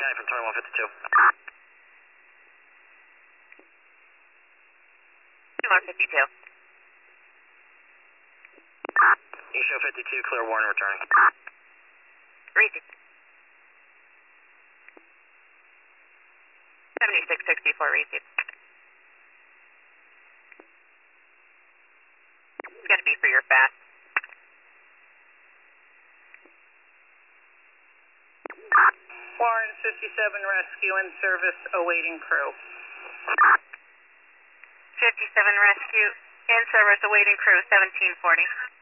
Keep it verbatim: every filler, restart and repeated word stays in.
ninety-nine from twenty-one fifty-two. twenty-one fifty-two. Echo fifty-two, clear warning returning. Receive. seventy-six sixty-four receive. It's going to be for your fast. Florence fifty-seven rescue in service awaiting crew. fifty-seven rescue in service awaiting crew seventeen forty.